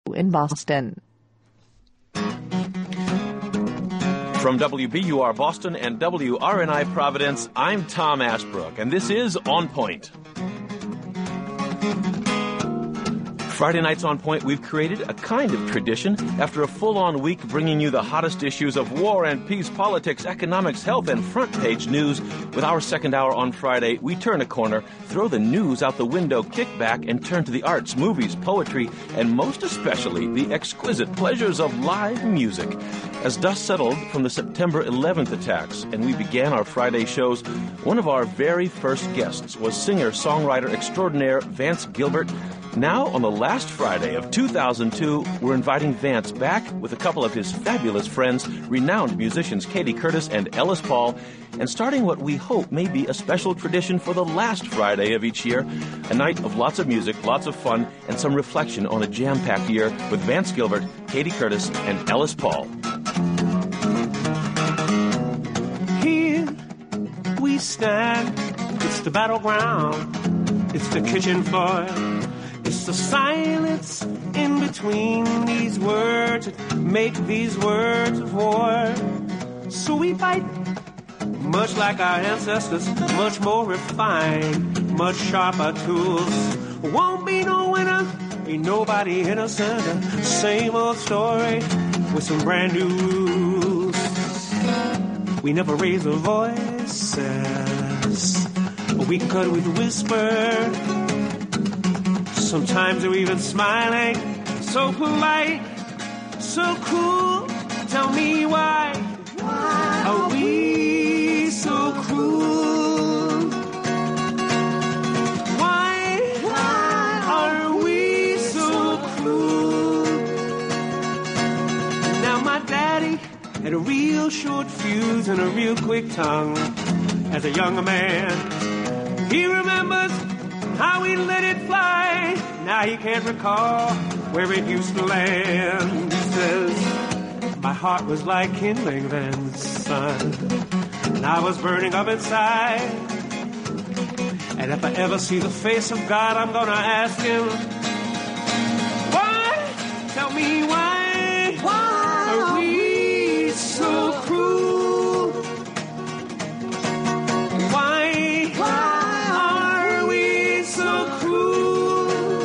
in Boston. From WBUR Boston and WRNI Providence, I'm Tom Ashbrook, and this is On Point. Friday nights On Point, we've created a kind of tradition. After a full-on week bringing you the hottest issues of war and peace, politics, economics, health, and front-page news, with our second hour on Friday, we turn a corner, throw the news out the window, kick back, and turn to the arts, movies, poetry, and most especially the exquisite pleasures of live music. As dust settled from the September 11th attacks and we began our Friday shows, one of our very first guests was singer-songwriter extraordinaire Vance Gilbert. Now, on the last Friday of 2002, we're inviting Vance back with a couple of his fabulous friends, renowned musicians Katie Curtis and Ellis Paul, and starting what we hope may be a special tradition for the last Friday of each year, a night of lots of music, lots of fun, and some reflection on a jam-packed year with Vance Gilbert, Katie Curtis, and Ellis Paul. Here we stand, it's the battleground, it's the kitchen floor. It's the silence in between these words that make these words of war. So we fight, much like our ancestors, much more refined, much sharper tools. Won't be no winner, ain't nobody innocent. Same old story with some brand new rules. We never raise our voices, but we can cut it with a whisper. Sometimes we're even smiling, so polite, so cool. Tell me why are we so cruel? Why are we so cruel? Now my daddy had a real short fuse and a real quick tongue. As a younger man, he remembers how he let it fly. Now he can't recall where it used to land. He says, my heart was like kindling then, son, and I was burning up inside. And if I ever see the face of God, I'm gonna ask him, why? Tell me why are we so cruel? Why are we so cruel?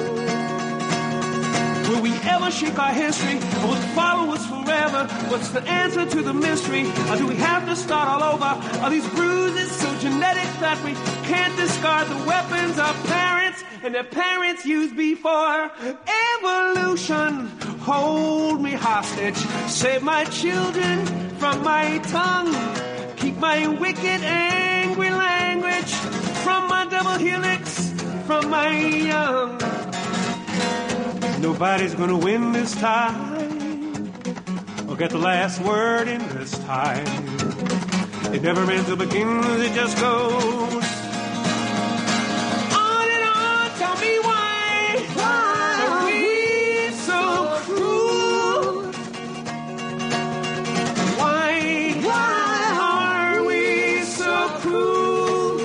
Will we ever shake our history? Or will it follow us forever? What's the answer to the mystery? Or do we have to start all over? Are these bruises so genetic that we can't discard the weapons our parents and their parents used before? Evolution, hold me hostage. Save my children from my tongue. Keep my wicked, angry language from my double helix, from my young. Nobody's gonna win this time or get the last word in this time. It never ends or begins, it just goes on and on. Tell me why are we so cruel? Why are we so cruel?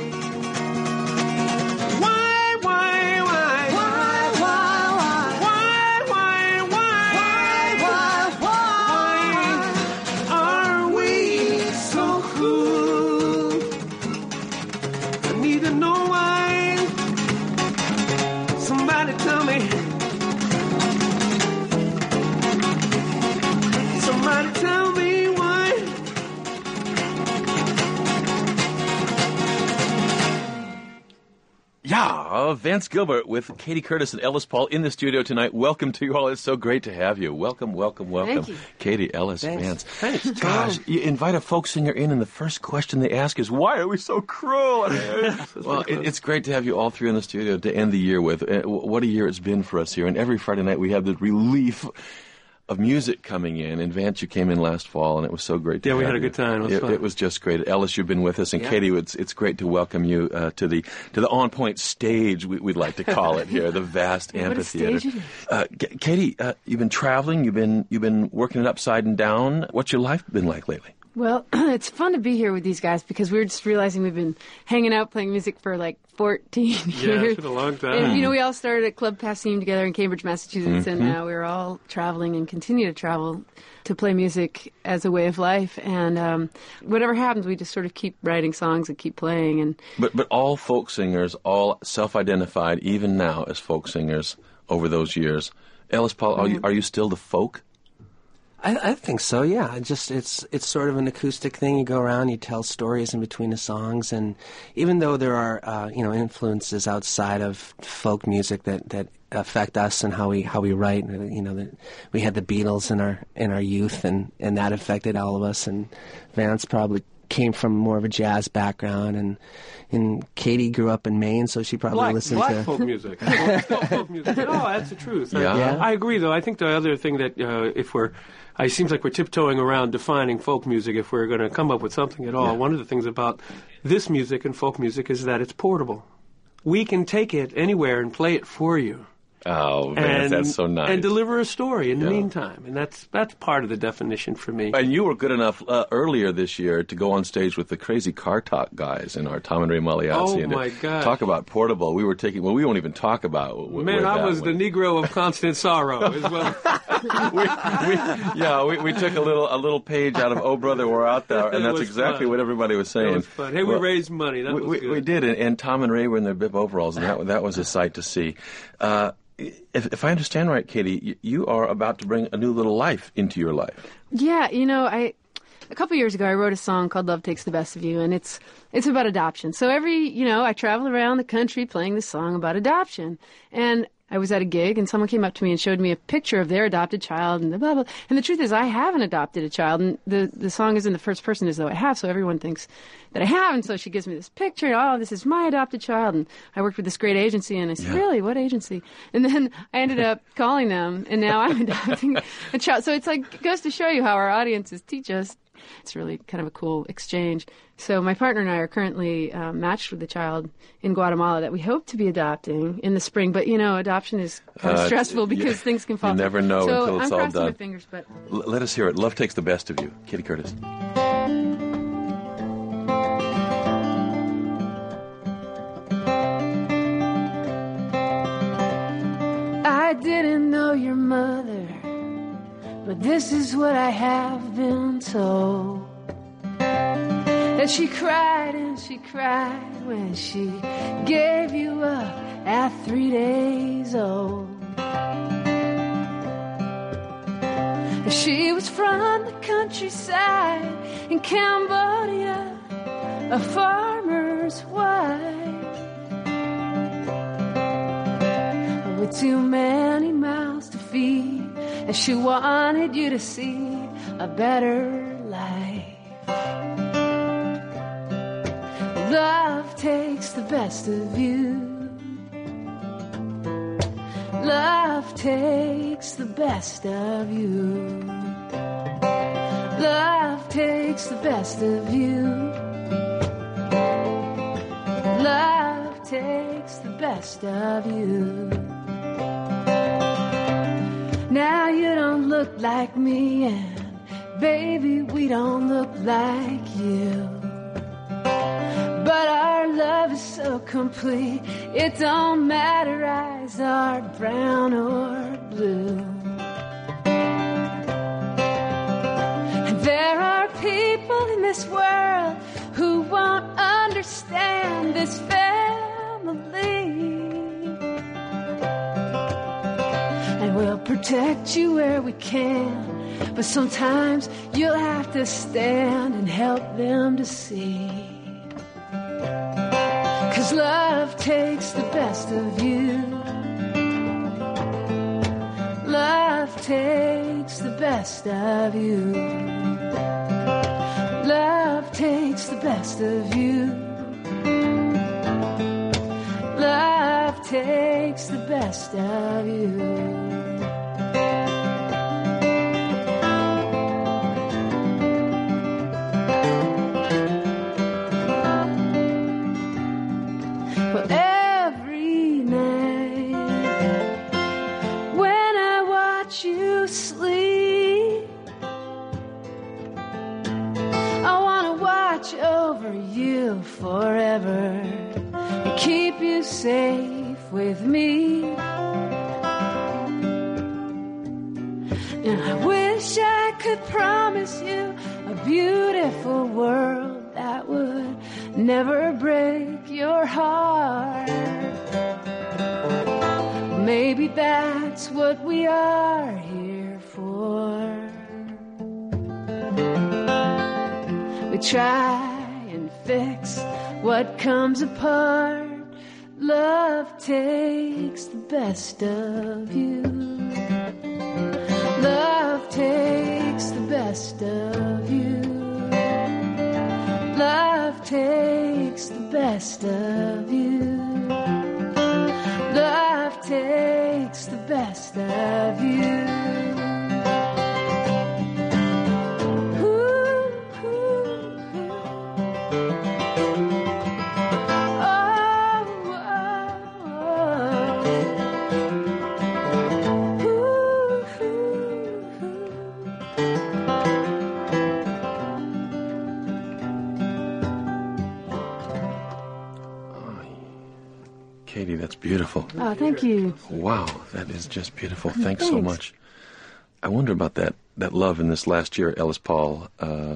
Why are we so cruel? I need to know why. Somebody tell me. Somebody tell me why. Yeah, Vance Gilbert with Katie Curtis and Ellis Paul in the studio tonight. Welcome to you all. It's so great to have you. Welcome. Thank you. Katie, Ellis, Thanks. Vance. Thanks, Tom. Gosh, you invite a folk singer in, and the first question they ask is, why are we so cruel? Well, it's great to have you all three in the studio to end the year with. What a year it's been for us here. And every Friday night we have the relief of music coming in. And Vance, you came in last fall, and it was so great to have you. Yeah, we had a good time. It was fun. It was just great. Ellis, you've been with us, and Yeah. Katie, it's great to welcome you to the On Point stage, we'd like to call it here, the vast What a amphitheater. stage it is. Katie, you've been traveling, you've been working it upside and down. What's your life been like lately? Well, it's fun to be here with these guys because we're just realizing we've been hanging out playing music for like 14 years. Yeah, it's been a long time. And, we all started at Club Passim together in Cambridge, Massachusetts, and now we're all traveling and continue to travel to play music as a way of life. And whatever happens, we just sort of keep writing songs and keep playing. And But all folk singers, all self-identified, even now as folk singers over those years. Ellis Paul, are you still the folk? I think so, yeah. It's sort of an acoustic thing. You go around, you tell stories in between the songs, and even though there are influences outside of folk music that affect us and how we write, we had the Beatles in our youth, and that affected all of us. And Vance probably came from more of a jazz background, and Katie grew up in Maine, so she probably listened to folk music. Still folk music. No, that's the truth. Yeah. I agree, though. I think the other thing that it seems like we're tiptoeing around defining folk music if we're going to come up with something at all. Yeah. One of the things about this music and folk music is that it's portable. We can take it anywhere and play it for you. Oh, Vance, that's so nice. And deliver a story in the meantime. And that's part of the definition for me. And you were good enough earlier this year to go on stage with the Crazy Car Talk guys in our Tom and Ray Magliazzi. Oh, my God. Talk about portable. We were taking, we won't even talk about Man, I was the Negro of constant sorrow as well. we took a little page out of Oh Brother We're Out There, and that's exactly what everybody was saying. That was fun. Hey, we raised money. That was good. We did, and Tom and Ray were in their bib overalls, and that was a sight to see. If I understand right, Katie, you are about to bring a new little life into your life. yeah, a couple years ago, I wrote a song called Love Takes the Best of You, and it's about adoption. So I travel around the country playing this song about adoption. And I was at a gig, and someone came up to me and showed me a picture of their adopted child, and blah, blah. And the truth is, I haven't adopted a child, and the song is in the first person as though I have, so everyone thinks that I have. And so she gives me this picture, and, this is my adopted child. And I worked with this great agency, and I said, really? What agency? And then I ended up calling them, and now I'm adopting a child. So it's like, it goes to show you how our audiences teach us. It's really kind of a cool exchange. So my partner and I are currently matched with a child in Guatemala that we hope to be adopting in the spring. But, adoption is kind of stressful because things can fall You never know so until it's I'm all crossing done. my fingers, but Let us hear it. Love Takes the Best of You. Katie Curtis. I didn't know your mother, but this is what I have been told. That she cried and she cried when she gave you up at 3 days old. She was from the countryside in Cambodia, a farmer's wife, with too many mouths to feed, and she wanted you to see a better life. Love takes the best of you. Love takes the best of you. Love takes the best of you. Love takes the best of you. Now you don't look like me, and baby, we don't look like you. But our love is so complete, it don't matter eyes are brown or blue. And there are people in this world who won't understand this family, and we'll protect you where we can, but sometimes you'll have to stand and help them to see. 'Cause love takes the best of you. Love takes the best of you. Love takes the best of you. Love takes the best of you. over you forever and keep you safe with me. And I wish I could promise you a beautiful world that would never break your heart. Maybe that's what we are here for. We try and fix what comes apart. Love takes the best of you. Love takes the best of you. Love takes the best of you. Love takes the best of you. Katie, that's beautiful. Oh, thank you. Wow, that is just beautiful. Thanks so much. I wonder about that love in this last year, Ellis Paul.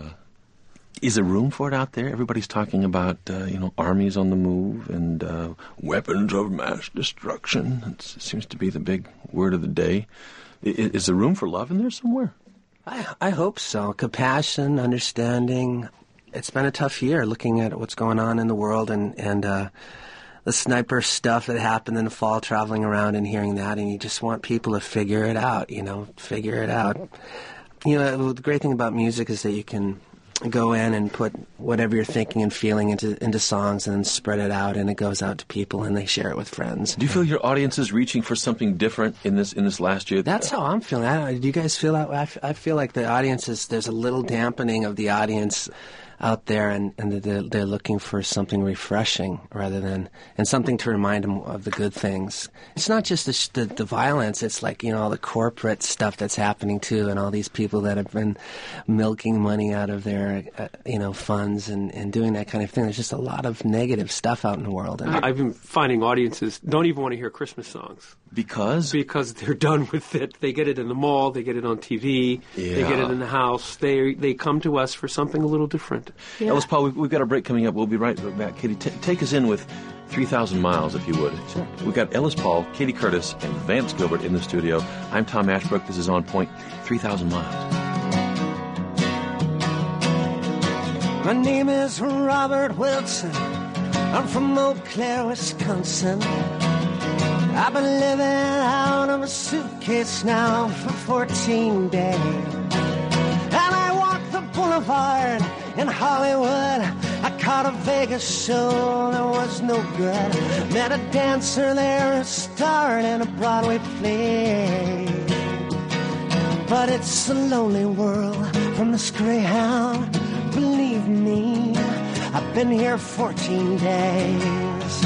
Is there room for it out there? Everybody's talking about, armies on the move and weapons of mass destruction. It seems to be the big word of the day. Is there room for love in there somewhere? I hope so. Compassion, understanding. It's been a tough year looking at what's going on in the world and the sniper stuff that happened in the fall, traveling around and hearing that, and you just want people to figure it out, figure it out. The great thing about music is that you can go in and put whatever you're thinking and feeling into songs and then spread it out, and it goes out to people and they share it with friends. Do you feel your audience is reaching for something different in this last year? That's how I'm feeling. Do you guys feel that way? I feel like the audience there's a little dampening of the audience out there, and they're looking for something refreshing and something to remind them of the good things. It's not just the violence, it's like, all the corporate stuff that's happening too, and all these people that have been milking money out of their, funds and doing that kind of thing. There's just a lot of negative stuff out in the world. And I've been finding audiences don't even want to hear Christmas songs. Because they're done with it. They get it in the mall. They get it on TV. Yeah. They get it in the house. They come to us for something a little different. Yeah. Ellis Paul, we've got a break coming up. We'll be right back. Katie, take us in with 3,000 Miles, if you would. Sure. We've got Ellis Paul, Katie Curtis, and Vance Gilbert in the studio. I'm Tom Ashbrook. This is On Point, 3,000 Miles. My name is Robert Wilson. I'm from Eau Claire, Wisconsin. I've been living out of a suitcase now for 14 days. And I walked the boulevard in Hollywood. I caught a Vegas show that was no good. Met a dancer there, a star in a Broadway play. But it's a lonely world from this Greyhound, believe me. I've been here 14 days,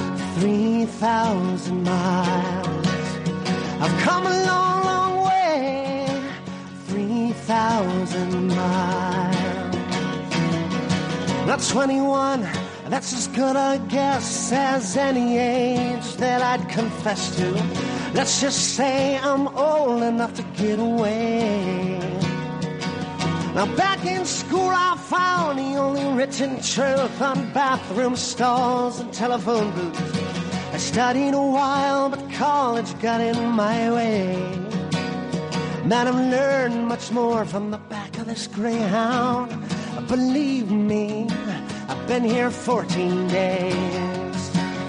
3,000 miles. I've come a long, long way, 3,000 miles. Not 21, that's as good a guess as any age that I'd confess to. Let's just say I'm old enough to get away. Now back in school I found the only written truth on bathroom stalls and telephone booths. I studied a while, but college got in my way. Man, I've learned much more from the back of this Greyhound. Believe me, I've been here 14 days,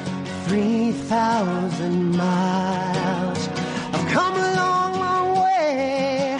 3,000 miles. I've come a long, long way,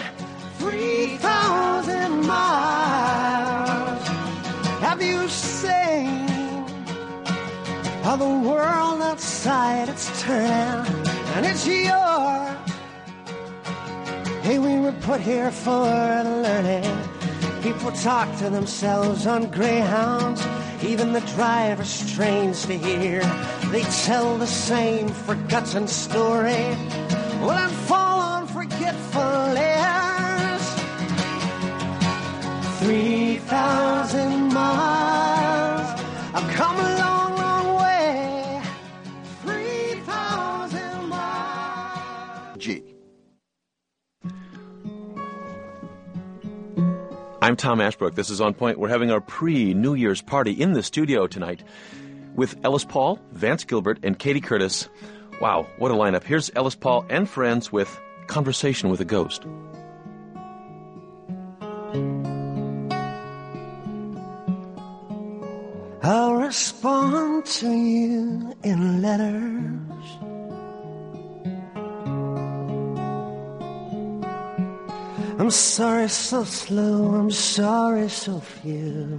3,000 miles. Have you seen how the world outside it's turning, and it's yours? Hey, we were put here for the learning. People talk to themselves on Greyhounds. Even the driver's strange to hear. They tell the same forgotten story. Well, and fall on forgetful ears. 3,000 miles. come a long, long way, 3,000 miles. G. I'm Tom Ashbrook. This is On Point. We're having our pre-New Year's party in the studio tonight with Ellis Paul, Vance Gilbert, and Katie Curtis. Wow, what a lineup. Here's Ellis Paul and friends with Conversation with a Ghost. I'll respond to you in letters. I'm sorry so slow, I'm sorry so few.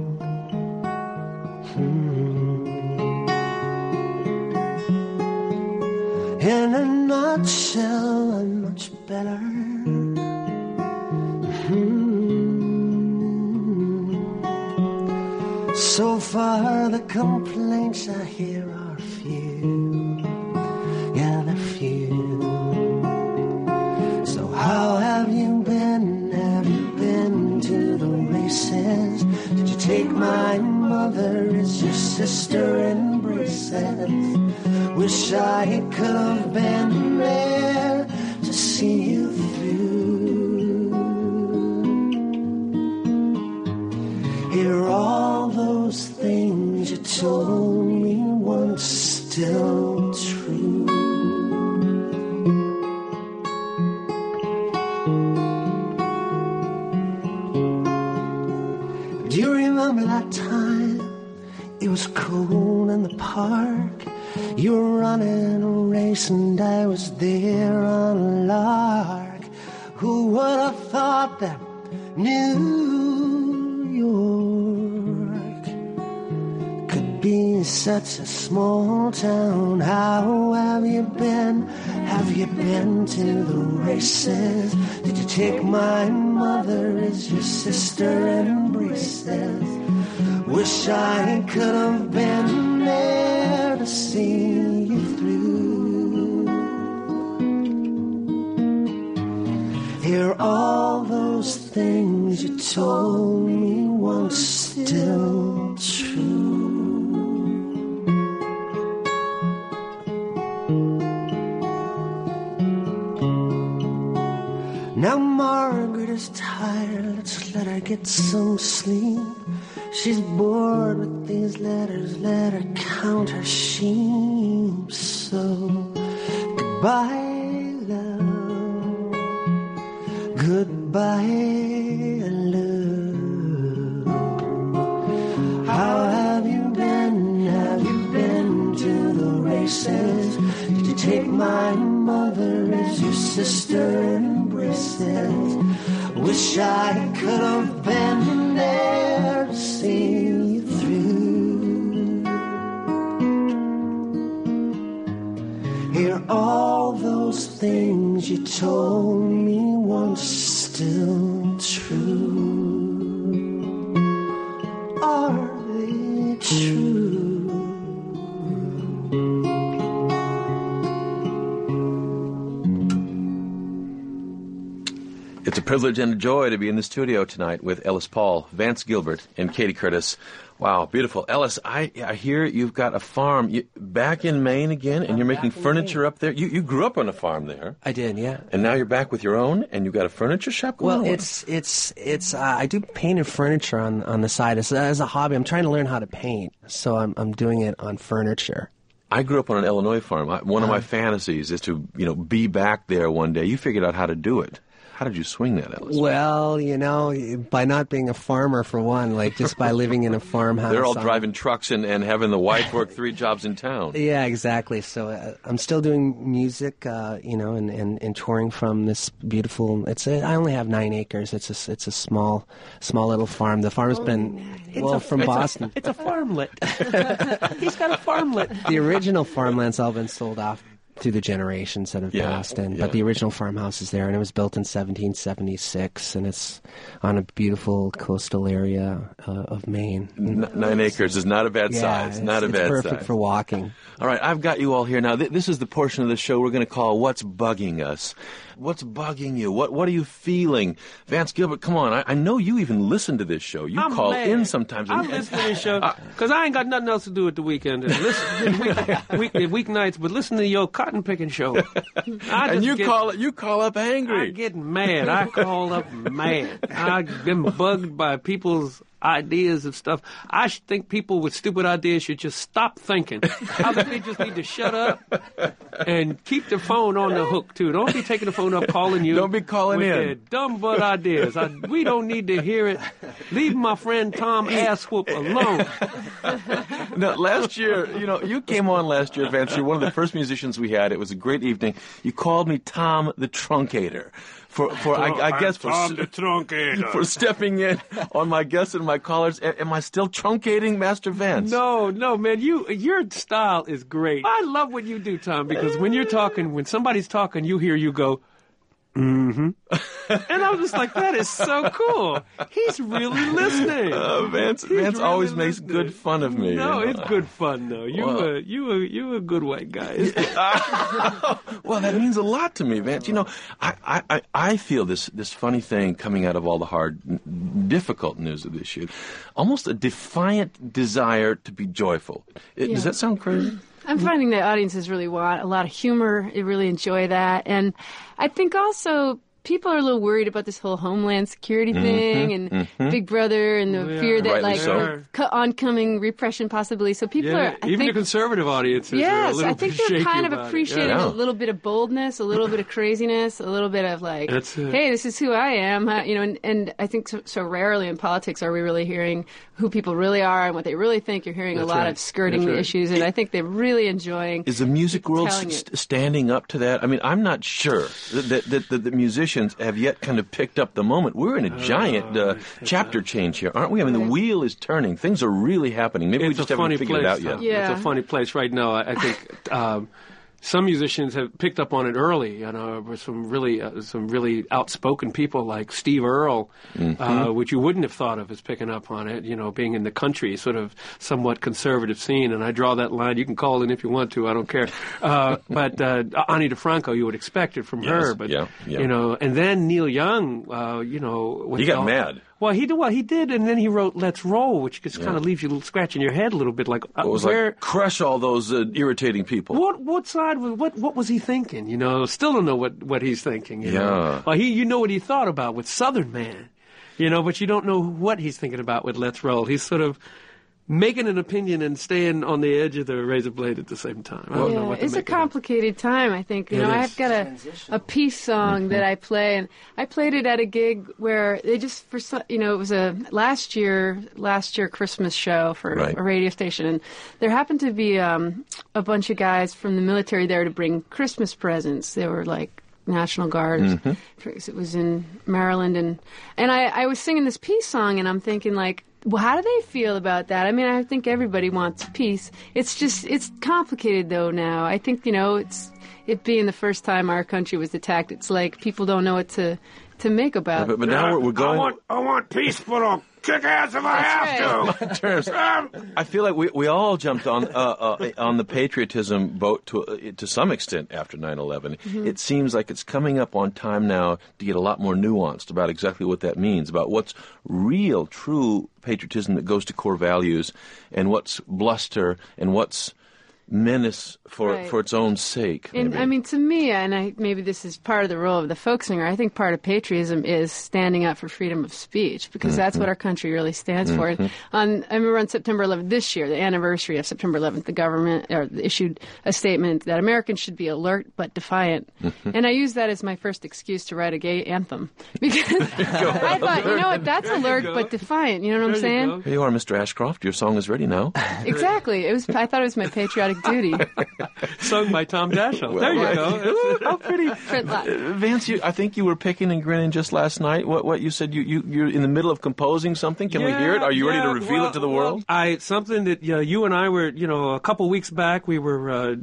In a nutshell, I'm much better. So far the complaints I hear are few. Yeah, they're few. So how have you been? Have you been to the races? Did you take my mother as your sister in braces? Wish I could have been there to see you through. Hear all those things you told me once still true. Do you remember that time? It was cold in the park. You were running a race and I was there on a lark. Who would have thought that New York could be such a small town? How have you been? Have you been to the races? Did you take my mother as your sister in braces? Wish I could have been there to see you through. Hear all those things you told me once still true. Now Margaret is tired, let's let her get some sleep. She's bored with these letters, let her count her sheep. So, goodbye, love. Goodbye, love. How have you been? Have you been to the races? Did you take my mother as your sister in braces? Wish I could have been there to see you through. Hear all those things you told me once still true. Are they true? It's a privilege and a joy to be in the studio tonight with Ellis Paul, Vance Gilbert, and Katie Curtis. Wow, beautiful. Ellis, I hear you've got a farm back in Maine again, and you're making furniture up there. You grew up on a farm there. I did, yeah. And now you're back with your own, and you've got a furniture shop going on? Well, it's I do painted furniture on the side as a hobby. I'm trying to learn how to paint, so I'm doing it on furniture. I grew up on an Illinois farm. One of my fantasies is to, be back there one day. You figured out how to do it. How did you swing that, Ellis? Well, by not being a farmer, for one, just by living in a farmhouse. They're all driving trucks and having the wife work 3 jobs in town. Yeah, exactly. So I'm still doing music, and touring from this beautiful. I only have 9 acres. It's a small little farm. The farm's been from Boston. It's a farmlet. He's got a farmlet. The original farmland's all been sold off. through the generations that have passed. But the original farmhouse is there, and it was built in 1776, and it's on a beautiful coastal area of Maine. 9 acres is not a bad size. Not a bad size. It's perfect for walking. All right, I've got you all here now. This is the portion of the show we're going to call What's Bugging Us. What's bugging you? What are you feeling? Vance Gilbert, come on. I know you even listen to this show. You call in sometimes. I listen to this show because I ain't got nothing else to do at the weekend. Listen weeknights, but listen to your cotton picking show. And you call up angry. I get mad. I call up mad. I've been bugged by people's ideas and stuff. I think people with stupid ideas should just stop thinking. I think they just need to shut up and keep their phone on the hook, too. Don't be taking the phone up calling you. Don't be calling with in. Their dumb butt ideas. We don't need to hear it. Leave my friend Tom Asswhoop alone. Now, last year, you came on last year, Vance. You're one of the first musicians we had. It was a great evening. You called me Tom the Truncator. I guess for stepping in on my guests and my callers. Am I still truncating Master Vance? No, man. Your style is great. I love what you do, Tom, because when somebody's talking, you hear you go, mm-hmm. And I'm just like, that is so cool. He's really listening. Vance really always makes good fun of me. No, it's good fun, though. You a good white guy. Well, that means a lot to me, Vance. I feel this funny thing coming out of all the hard, difficult news of this year. Almost a defiant desire to be joyful. Does that sound crazy? I'm finding that audiences really want a lot of humor. They really enjoy that. And I think also people are a little worried about this whole Homeland Security thing and Big Brother and the fear that, oncoming repression possibly. So people are... Even the conservative audiences are a little I think they're kind of appreciating a little bit of boldness, a little bit of craziness, a little bit of hey, this is who I am. And I think so rarely in politics are we really hearing who people really are and what they really think. You're hearing a lot of skirting the issues, and I think they're really enjoying... Is the music world standing up to that? I mean, I'm not sure that the musicians have yet kind of picked up the moment. We're in a giant chapter change here, aren't we? I mean, the wheel is turning. Things are really happening. Maybe we just haven't figured it out yet. Yeah. It's a funny place right now. I think some musicians have picked up on it early. With some really outspoken people like Steve Earle, which you wouldn't have thought of as picking up on it. Being in the country, sort of somewhat conservative scene. And I draw that line. You can call in if you want to. I don't care. But Ani DeFranco, you would expect it from her. But and then Neil Young, he got mad. Well, he did, and then he wrote "Let's Roll," which just kind of leaves you scratching your head a little bit, like it was like crush all those irritating people. What side? What was he thinking? Still don't know what he's thinking. You know? Well, you know what he thought about with Southern Man, but you don't know what he's thinking about with "Let's Roll." He's sort of making an opinion and staying on the edge of the razor blade at the same time. I don't know what to it's make a complicated time, I think. I've got a peace song that I play, and I played it at a gig where they just, it was a last year Christmas show for a radio station, and there happened to be a bunch of guys from the military there to bring Christmas presents. They were like National Guard. It was in Maryland, and I was singing this peace song, and I'm thinking well, how do they feel about that? I mean, I think everybody wants peace. It's complicated though now. I think, it being the first time our country was attacked, it's like people don't know what to make about it. But now we're going... I want peace, but I'll kick ass if I have to. I feel like we all jumped on the patriotism boat to some extent after 9/11. It seems like it's coming up on time now to get a lot more nuanced about exactly what that means, about what's real, true patriotism that goes to core values, and what's bluster, and what's menace for its own sake. And I mean, to me, maybe this is part of the role of the folk singer, I think part of patriotism is standing up for freedom of speech, because that's what our country really stands for. And I remember on September 11th this year, the anniversary of September 11th, the government issued a statement that Americans should be alert but defiant. And I used that as my first excuse to write a gay anthem, because I thought, that's alert but defiant. You know what I'm saying? Here you are, Mr. Ashcroft. Your song is ready now. Exactly. I thought it was my patriotic duty. Sung by Tom Daschle. There you go. How pretty. Vance, I think you were picking and grinning just last night. What you said, you're in the middle of composing something. Can we hear it? Are you ready to reveal it to the world? Something that you and I were, a couple weeks back, we were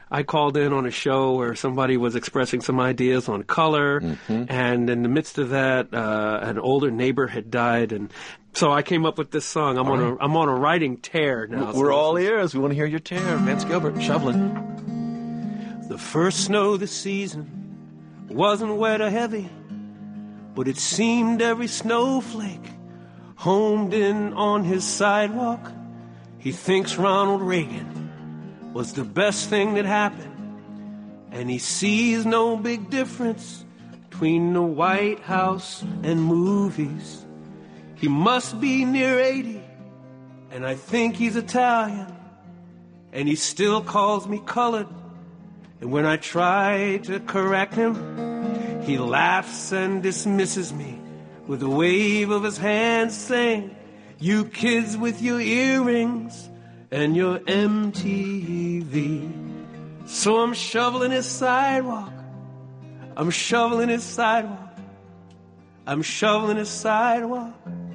I called in on a show where somebody was expressing some ideas on color, and in the midst of that, an older neighbor had died, and so I came up with this song. I'm on a writing tear now. We're all ears. We want to hear your tear. Vance Gilbert, Shoveling. The first snow this season wasn't wet or heavy, but it seemed every snowflake homed in on his sidewalk. He thinks Ronald Reagan was the best thing that happened, and he sees no big difference between the White House and movies. He must be near 80, and I think he's Italian, and he still calls me colored, and when I try to correct him, he laughs and dismisses me with a wave of his hand saying, "You kids with your earrings and your MTV." So I'm shoveling his sidewalk. I'm shoveling his sidewalk. I'm shoveling his sidewalk.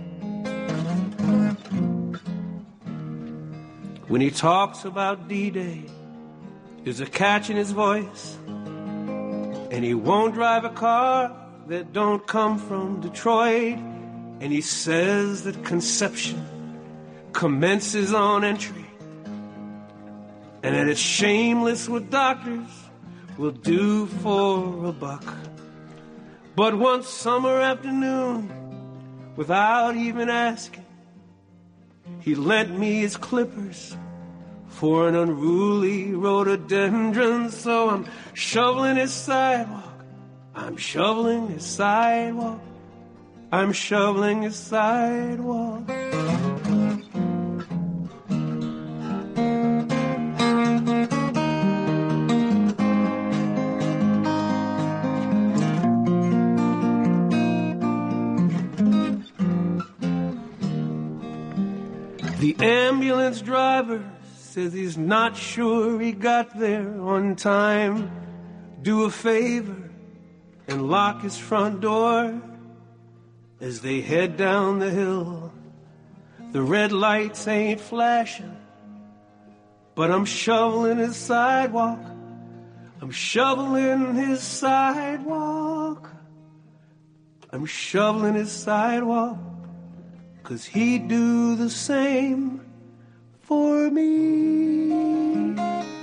When he talks about D-Day, there's a catch in his voice. And he won't drive a car that don't come from Detroit. And he says that conception commences on entry, and that it's shameless what doctors will do for a buck. But one summer afternoon, without even asking, he lent me his clippers for an unruly rhododendron. So I'm shoveling his sidewalk. I'm shoveling his sidewalk. I'm shoveling his sidewalk. The ambulance driver says he's not sure he got there on time. Do a favor and lock his front door. As they head down the hill, the red lights ain't flashing, but I'm shoveling his sidewalk. I'm shoveling his sidewalk. I'm shoveling his sidewalk, 'cause he'd do the same for me.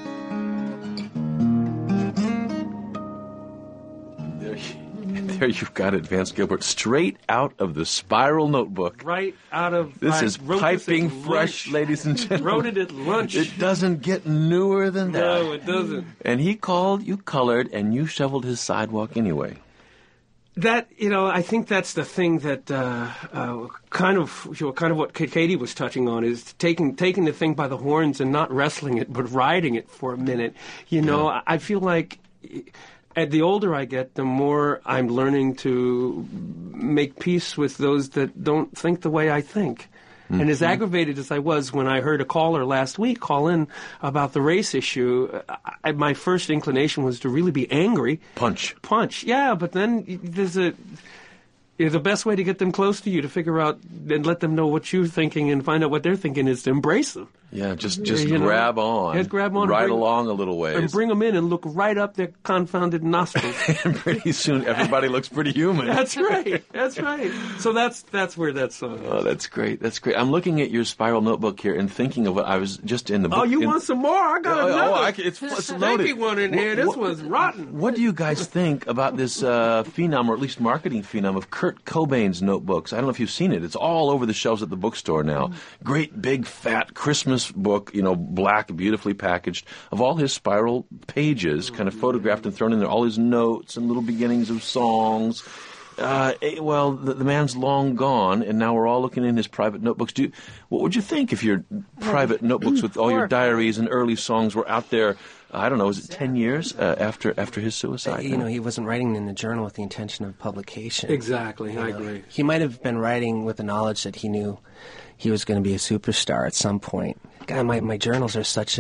There you've got it, Vance Gilbert, straight out of the Spiral Notebook. Right out of... This is piping fresh, ladies and gentlemen. Wrote it at lunch. It doesn't get newer than that. No, it doesn't. And he called, you colored, and you shoveled his sidewalk anyway. That, I think that's the thing that kind of what Katie was touching on, is taking the thing by the horns and not wrestling it, but riding it for a minute. I feel like the older I get, the more I'm learning to make peace with those that don't think the way I think. Mm-hmm. And as aggravated as I was when I heard a caller last week call in about the race issue, my first inclination was to really be angry. Punch. Yeah, but then there's the best way to get them close to you, to figure out and let them know what you're thinking and find out what they're thinking, is to embrace them. Yeah, just grab on. Just grab on. Right along a little ways. And bring them in and look right up their confounded nostrils. And pretty soon everybody looks pretty human. That's right. So that's where that song is. Oh, that's great. I'm looking at your Spiral Notebook here and thinking of what I was just in the book. Oh, you want some more? I got another. It's loaded. One in here. This one's rotten. What do you guys think about this phenom, or at least marketing phenom, of Kurt Cobain's notebooks? I don't know if you've seen it. It's all over the shelves at the bookstore now. Great big fat Christmas book, black, beautifully packaged, of all his Spiral pages, kind of photographed and thrown in there, all his notes and little beginnings of songs. The man's long gone, and now we're all looking in his private notebooks. What would you think if your private notebooks with all your diaries and early songs were out there? I don't know. Was it 10 years after his suicide? He wasn't writing in the journal with the intention of publication. Exactly, I agree. He might have been writing with the knowledge that he knew he was going to be a superstar at some point. God, my journals are such a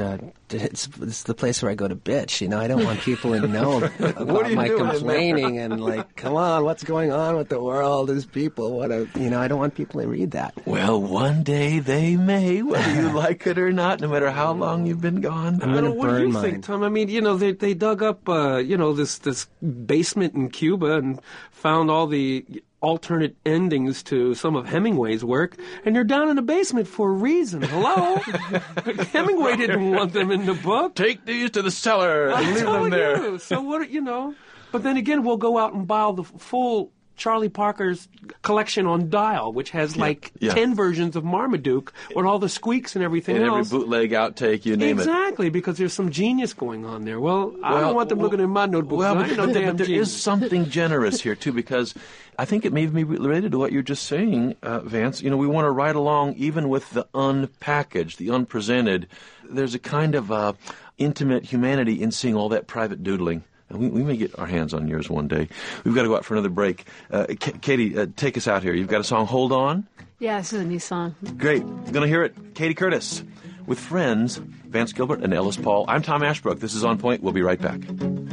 it's the place where I go to bitch. I don't want people to know about my doing, complaining and like, come on, what's going on with the world? There's people. I don't want people to read that. Well, one day they may, whether you like it or not, no matter how long you've been gone. I'm going to What do burn you mine. think, Tom? I mean, they dug up, this basement in Cuba and found all the alternate endings to some of Hemingway's work, and you're down in the basement for a reason. Hello? Hemingway didn't want them in the book. Take these to the cellar and I'm leave them telling there. you. So what, But then again, we'll go out and buy the full Charlie Parker's collection on Dial, which has 10 versions of Marmaduke with all the squeaks and everything And every else. bootleg outtake, you name it. Exactly, because there's some genius going on there. Well, I don't want them looking in my notebook. Well, I ain't no but damn there genius. is something generous here, too, because I think it may be related to what you're just saying, Vance. We want to ride along even with the unpackaged, the unpresented. There's a kind of intimate humanity in seeing all that private doodling. And we may get our hands on yours one day. We've got to go out for another break. Katie, take us out here. You've got a song, Hold On? Yeah, this is a new song. Great. We're going to hear it. Katie Curtis with friends Vance Gilbert and Ellis Paul. I'm Tom Ashbrook. This is On Point. We'll be right back.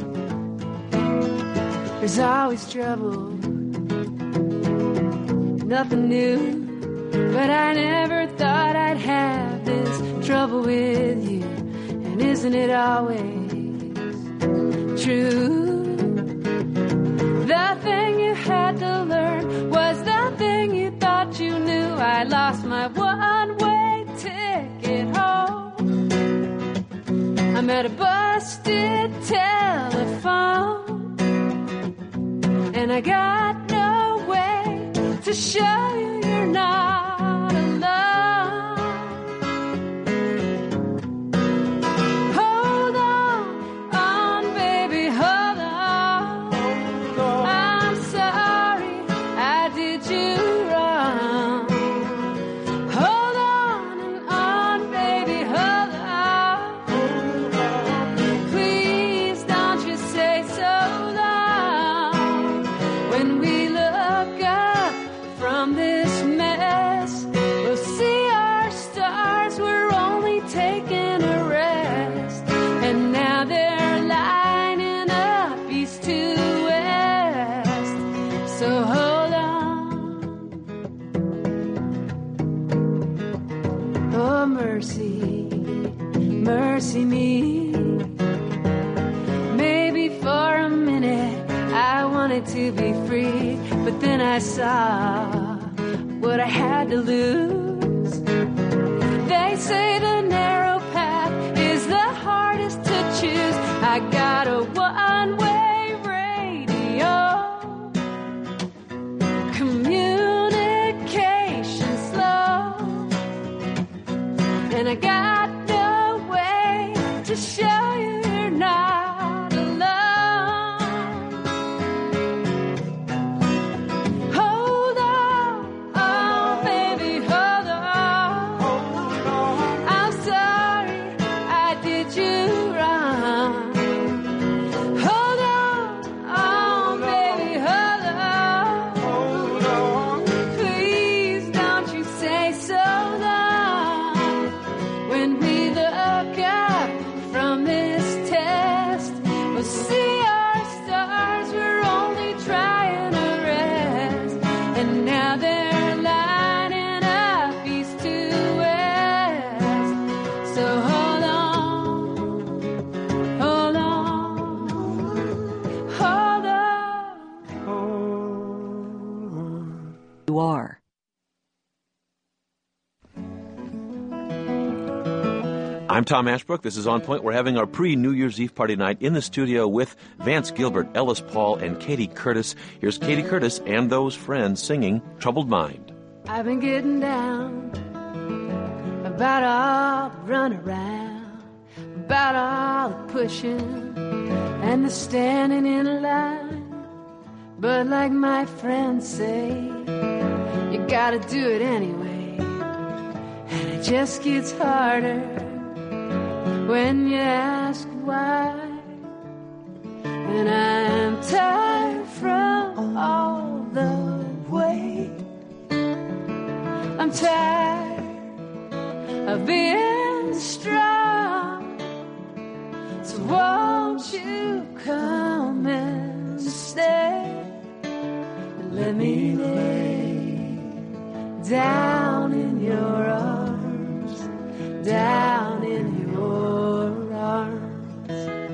There's always trouble, nothing new, but I never thought I'd have this trouble with you. And isn't it always true? The thing you had to learn was the thing you thought you knew. I lost my one-way ticket home. I'm at a busted telephone, and I got no way to show you you're not alone. Hold on, baby, hold on. I'm sorry I did you wrong. Hold on, baby, hold on. Please don't you say so long. When we look up from this mess, we'll see our stars were only taking a rest. And now they're lining up east to west. So hold on. Oh, mercy, mercy me. Maybe for a minute I wanted to be free, but then I saw what I had to lose. They say the narrow path is the hardest to choose. I got a one-way radio, communication slow, and I got no way to show you you're not alone. Hold on, baby, hold on. I'm sorry I did you wrong. Hold on, baby, hold on. Please don't you say so long. When we look up from this test, we'll see our stars were only trying to rest. And now they're lining up east to west. So hold on, hold on, hold on. You are. I'm Tom Ashbrook. This is On Point. We're having our pre-New Year's Eve party night in the studio with Vance Gilbert, Ellis Paul, and Katie Curtis. Here's Katie Curtis and those friends singing Troubled Mind. I've been getting down about all the runaround, about all the pushing and the standing in a line. But like my friends say, you gotta do it anyway. And it just gets harder when you ask why. And I'm tired from all the wait. I'm tired of being strong let me lay down in your arms, down in your arms.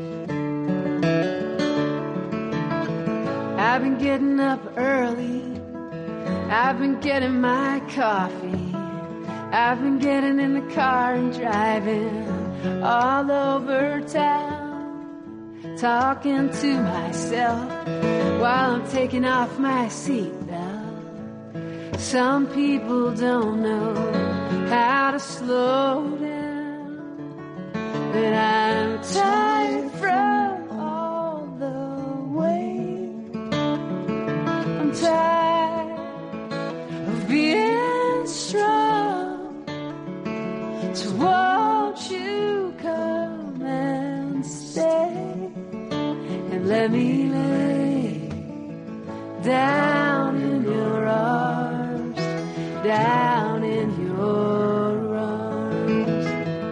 I've been getting up early, I've been getting my coffee, I've been getting in the car and driving all over town, talking to myself while I'm taking off my seatbelt. Some people don't know how to slow down, but I'm tired from all the wait. I'm tired of being strong, so won't you come and stay and let me lay down in your arms, down in your arms.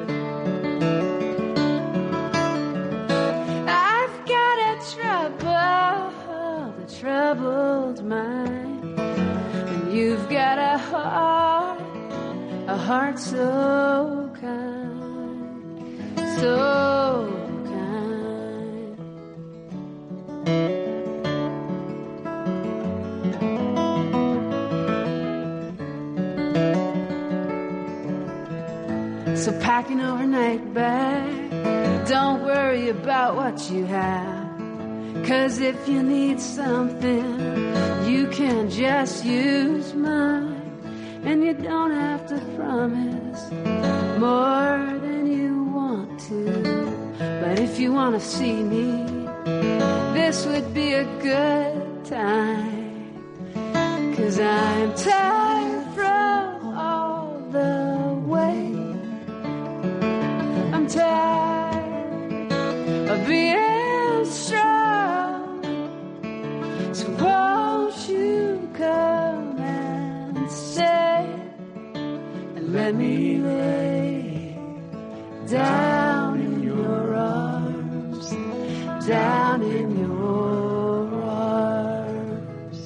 I've got a troubled mind, and you've got a heart so kind, so kind. So pack an overnight bag, don't worry about what you have, 'cause if you need something, you can just use mine. And you don't have to promise more than you want to. But if you want to see me, this would be a good time. 'Cause I'm tired from all the wait. I'm tired of being strong. So won't you come and stay and let me lay down in your arms, down in your arms.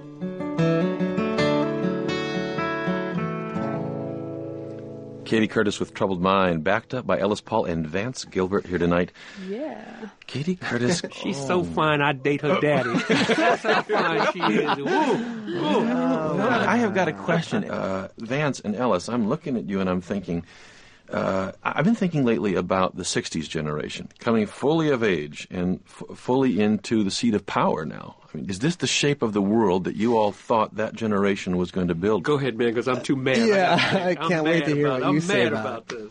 Katie Curtis with Troubled Mind, backed up by Ellis Paul and Vance Gilbert here tonight. Yeah. Katie Curtis. She's so fine, I'd date her daddy. That's how fine she is. I have got a question. Vance and Ellis, I'm looking at you and I'm thinking, I've been thinking lately about the 60s generation, coming fully of age and fully into the seat of power now. I mean, is this the shape of the world that you all thought that generation was going to build? Go ahead, man, because I'm too mad. I can't wait to hear what you say about this.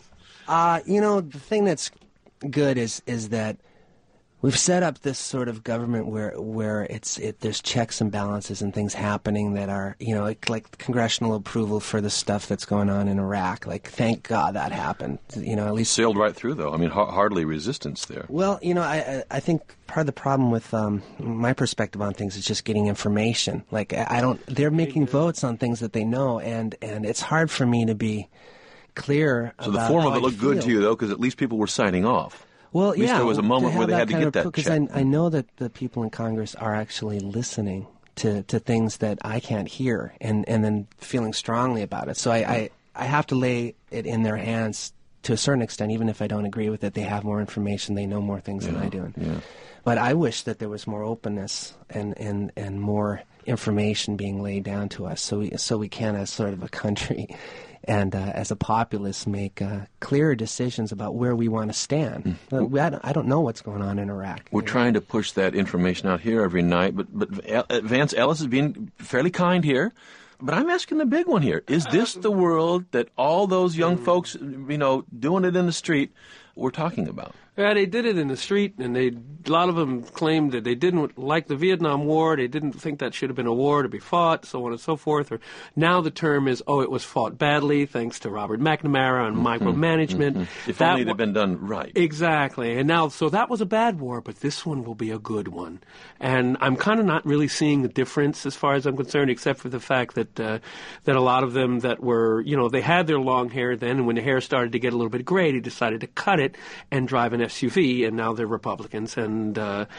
The thing that's good is that we've set up this sort of government where there's checks and balances and things happening that are, like congressional approval for the stuff that's going on in Iraq. Like, thank God that happened. At least sailed right through, though. I mean, hardly resistance there. Well, I think part of the problem with my perspective on things is just getting information. Like, they're making votes on things that they know, and it's hard for me to be clear about So the form how of it I looked good feel. to you, though, because at least people were signing off. Well, At least there was a moment where they had to get that because check. I know that the people in Congress are actually listening to things that I can't hear, and then feeling strongly about it. So I have to lay it in their hands to a certain extent, even if I don't agree with it. They have more information, they know more things than I do. Yeah. But I wish that there was more openness and more information being laid down to us, so we can, as sort of a country and as a populace, make clearer decisions about where we want to stand. I don't know what's going on in Iraq. We're trying to push that information out here every night, but Vance Ellis is being fairly kind here. But I'm asking the big one here. Is this the world that all those young folks, doing it in the street, were talking about? Yeah, they did it in the street, and a lot of them claimed that they didn't like the Vietnam War. They didn't think that should have been a war to be fought, so on and so forth. Or now the term is, it was fought badly thanks to Robert McNamara and micromanagement. If only it had been done right. Exactly. And now, so that was a bad war, but this one will be a good one. And I'm kind of not really seeing the difference as far as I'm concerned, except for the fact that that a lot of them that were, they had their long hair then, and when the hair started to get a little bit gray, they decided to cut it and drive an SUV, and now they're Republicans. And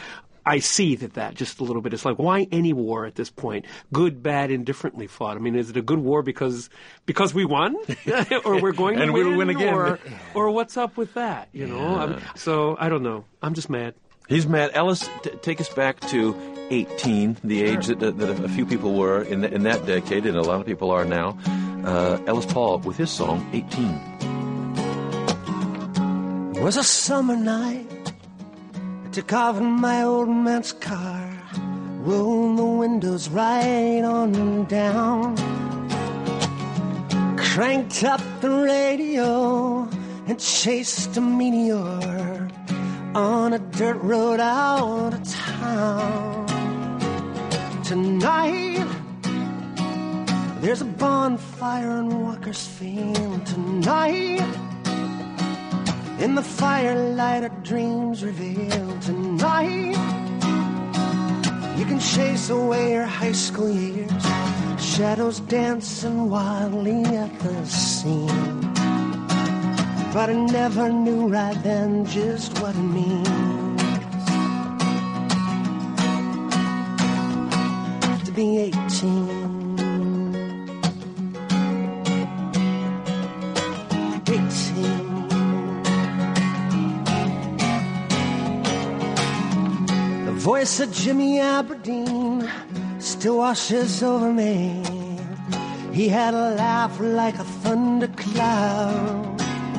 I see that just a little bit. It's like, why any war at this point? Good, bad, indifferently fought. I mean, is it a good war because we won, or we're going to and win, we'll win again, or what's up with that? You know, so I don't know. I'm just mad. He's mad. Ellis, take us back to 18, the age that a few people were in that decade, and a lot of people are now. Ellis Paul with his song 18. It was a summer night. I took off in my old man's car, rolled the windows right on down, cranked up the radio and chased a meteor on a dirt road out of town. Tonight there's a bonfire in Walker's Field. Tonight in the firelight our dreams reveal. Tonight you can chase away your high school years, shadows dancing wildly at the scene. But I never knew right then just what it means to be 18. 18. The voice of Jimmy Aberdeen still washes over me. He had a laugh like a thundercloud.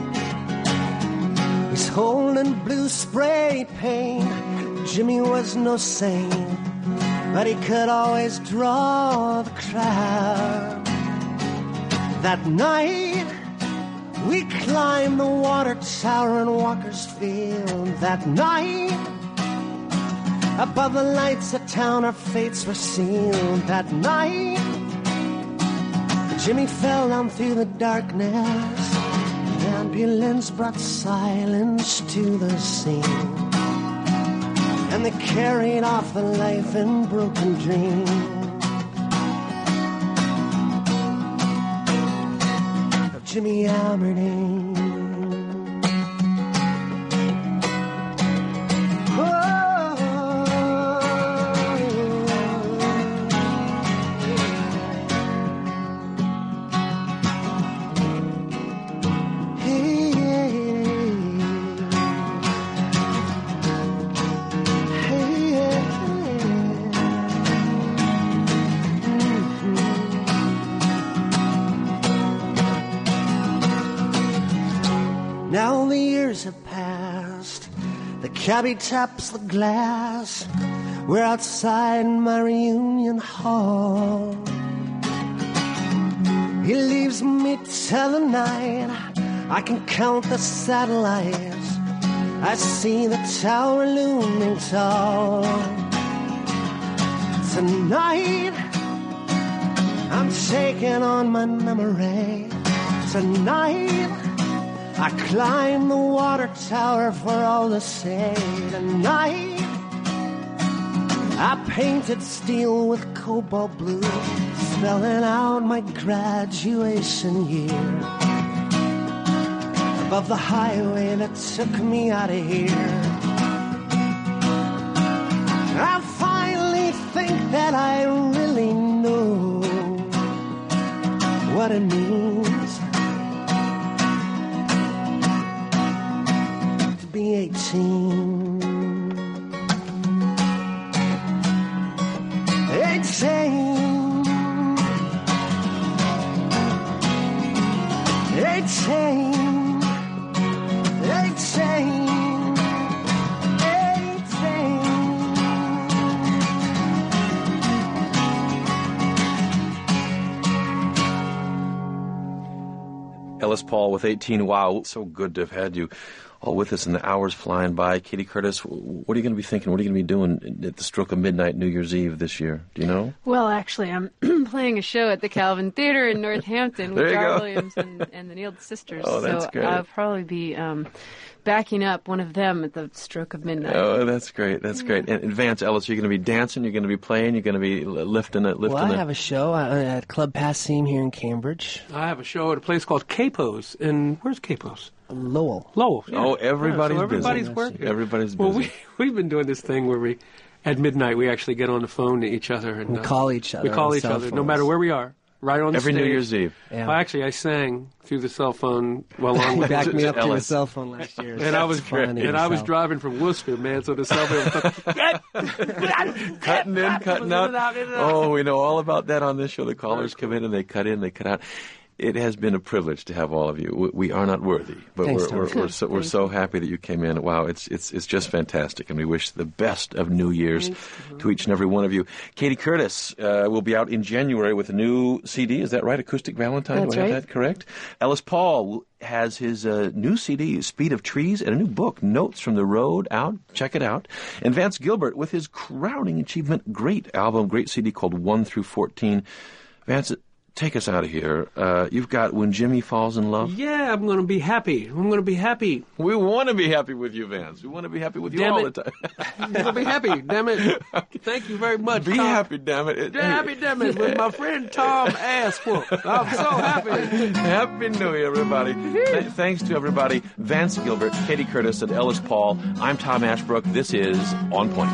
He's holding blue spray paint. Jimmy was no saint, but he could always draw the crowd. That night we climbed the water tower in Walker's Field. That night above the lights of town our fates were sealed. That night Jimmy fell down through the darkness. The ambulance brought silence to the scene, and they carried off the life in broken dreams of Jimmy Aberdeen. Now the years have passed, the cabbie taps the glass. We're outside my reunion hall. He leaves me till the night. I can count the satellites. I see the tower looming tall. Tonight I'm taking on my memory. Tonight I climb the water tower for all to see. Tonight I painted steel with cobalt blue, spelling out my graduation year. Above the highway that took me out of here, I finally think that I really know what it means to be 18. 18. 18. 18. Ellis Paul with 18. Wow, so good to have had you all with us, and the hours flying by. Katie Curtis, what are you going to be thinking? What are you going to be doing at the stroke of midnight New Year's Eve this year? Do you know? Well, actually, I'm playing a show at the Calvin Theater in Northampton with Dar Williams and the Neild Sisters. Oh, that's so great. I'll probably be backing up one of them at the stroke of midnight. Oh, that's great. That's great. And Vance Ellis, you're going to be dancing, you're going to be playing, you're going to be lifting it. Well, I have a show at Club Passim here in Cambridge. I have a show at a place called Capos. And where's Capos? Lowell. Lowell. Yeah. Oh, everybody's busy. Everybody's working. Everybody's busy. Well, we've been doing this thing where at midnight, we actually get on the phone to each other. And We call each other. We call on each cell other, no phones. matter where we are. Right on Every stage. New Year's Eve. Yeah. Well, actually, I sang through the cell phone along You with backed me up to a Ellis. cell phone last year. And I was funny. and I was driving from Worcester, man. So the cell phone Cutting in, cutting out. Oh, we know all about that on this show. The callers come in and they cut out. It has been a privilege to have all of you. We are not worthy, but Thanks, Tom. we're so happy that you came in. Wow, it's just fantastic, and we wish the best of New Year's to each and every one of you. Katie Curtis will be out in January with a new CD. Is that right? Acoustic Valentine. That's Do I have right. that correct? Ellis Paul has his new CD, Speed of Trees, and a new book, Notes from the Road, out. Check it out. And Vance Gilbert with his crowning achievement, great album, great CD called 1 through 14. Vance, take us out of here. You've got When Jimmy Falls in Love. Yeah, I'm going to be happy. I'm going to be happy. We want to be happy with you, Vance. We want to be happy with you Damn all it. the time. I'm going to be happy. Damn it. Thank you very much. Be Tom. happy, damn it. Yeah, happy, damn it, with my friend Tom Aswell. I'm so happy. Happy New Year, everybody. Thanks to everybody. Vance Gilbert, Katie Curtis, and Ellis Paul. I'm Tom Ashbrook. This is On Point.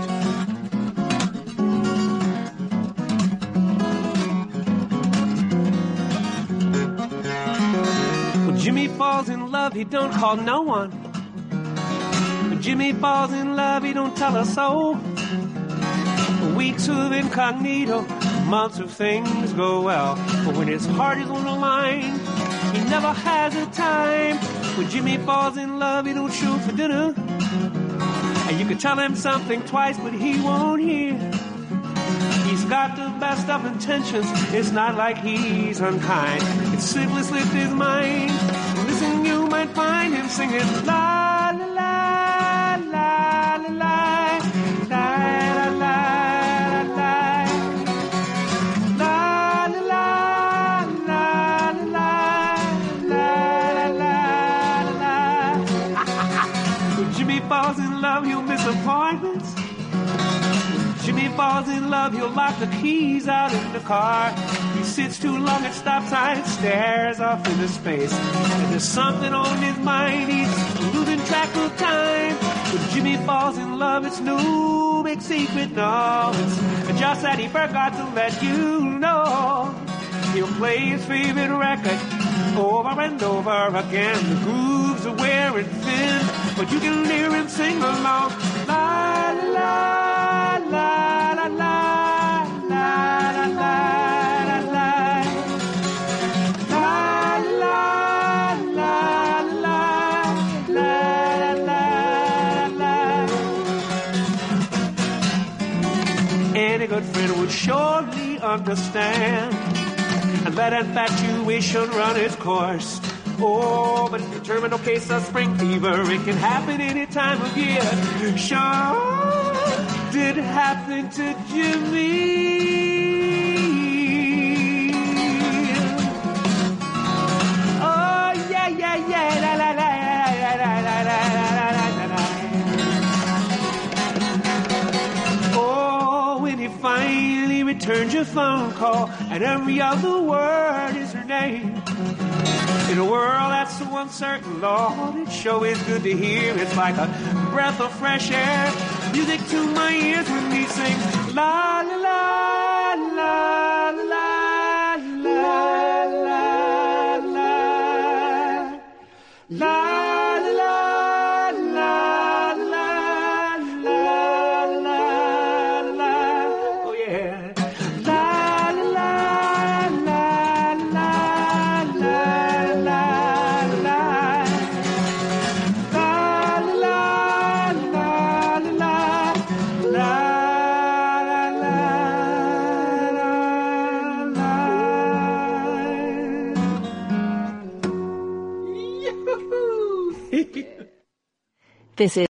When Jimmy falls in love, he don't call no one. When Jimmy falls in love, he don't tell us so. Weeks of incognito, months of things go well. But when his heart is on the line, he never has a time. When Jimmy falls in love, he don't show for dinner. And you can tell him something twice, but he won't hear. He's got the best of intentions. It's not like he's unkind. It's simply slipped his mind. Listen, you might find him singing la la la la la la la la la la la la la la la la. When Jimmy falls in love, he'll miss appointments. Jimmy falls in love, he'll lock the keys out in the car. He sits too long at stop signs, stares off into space. And there's something on his mind, he's losing track of time. When Jimmy falls in love, it's no big secret, no. It's just that he forgot to let you know. He'll play his favorite record over and over again. The grooves are wearing thin, but you can hear him sing along. La la la. La la la la la la la la la la la la. Any good friend would surely understand and let infatuation run its course. Oh, but it's a terminal case of spring fever. It can happen any time of year. Sure did happen to Jimmy. Oh, yeah, yeah, yeah. La, la, la, la, la, la, la, la, la, la. Oh, when he finally returns your phone call and every other word is her name. In a world that's so uncertain, Lord, it sure is good to hear. It's like a breath of fresh air, music to my ears when he sings la la la la la la la la la la la la la la la. Oh yeah. La la la la la la la. This is